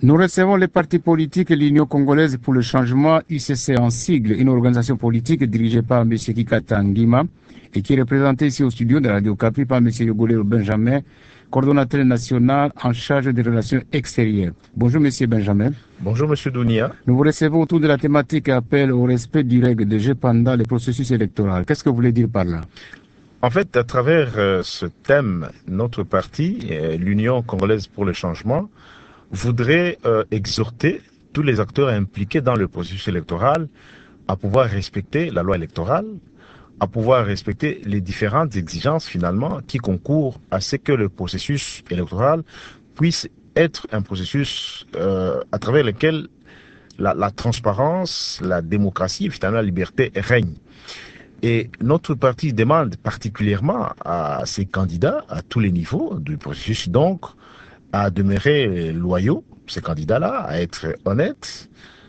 Nous recevons les partis politiques et l'Union congolaise pour le changement, UCC en sigle, une organisation politique dirigée par M. Kikata Ngima et qui est représentée ici au studio de Radio Capri par M. Yogolero Benjamin, coordonnateur national en charge des relations extérieures. Bonjour M. Benjamin. Bonjour M. Dounia. Nous vous recevons autour de la thématique appel au respect du règle de jeu pendant le processus électoral. Qu'est-ce que vous voulez dire par là? En fait, à travers ce thème, notre parti, l'Union congolaise pour le changement, voudrait exhorter tous les acteurs impliqués dans le processus électoral à pouvoir respecter la loi électorale, à pouvoir respecter les différentes exigences finalement qui concourent à ce que le processus électoral puisse être un processus à travers lequel la transparence, la démocratie, finalement la liberté règne. Et notre parti demande particulièrement à ces candidats, à tous les niveaux du processus, donc, à demeurer loyaux, ces candidats-là, à être honnêtes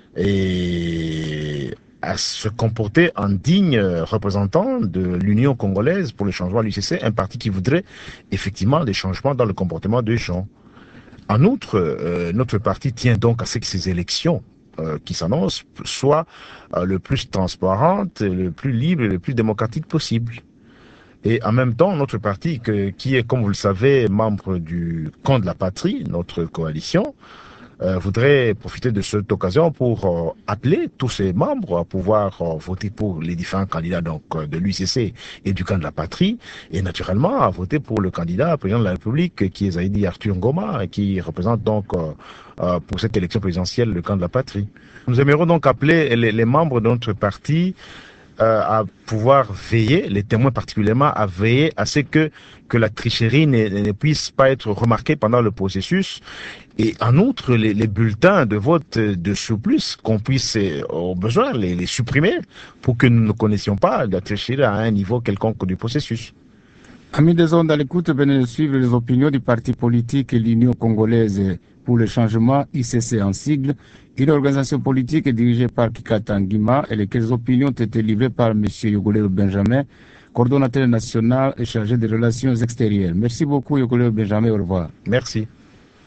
et à se comporter en digne représentant de l'Union congolaise pour le changement de l'UCC, un parti qui voudrait effectivement des changements dans le comportement des gens. En outre, notre parti tient donc à ce que ces élections qui s'annoncent soient le plus transparentes, le plus libre et le plus démocratique possible. Et en même temps, notre parti, qui est, comme vous le savez, membre du Camp de la Patrie, notre coalition, voudrait profiter de cette occasion pour appeler tous ses membres à pouvoir voter pour les différents candidats donc de l'UCC et du Camp de la Patrie, et naturellement à voter pour le candidat président de la République qui est Zaïdi Arthur Ngoma, et qui représente donc pour cette élection présidentielle le Camp de la Patrie. Nous aimerions donc appeler les membres de notre parti à pouvoir veiller, les témoins particulièrement, à veiller à ce que la tricherie ne puisse pas être remarquée pendant le processus. Et en outre, les bulletins de vote de surplus, qu'on puisse au besoin les supprimer pour que nous ne connaissions pas la tricherie à un niveau quelconque du processus. Amis des ondes à l'écoute, venez de suivre les opinions du parti politique et l'Union congolaise pour le changement, ICC en sigle, une organisation politique dirigée par Kikata Ngima et lesquelles opinions ont été livrées par M. Yogolero Benjamin, coordonnateur national et chargé des relations extérieures. Merci beaucoup Yogolero Benjamin, au revoir. Merci.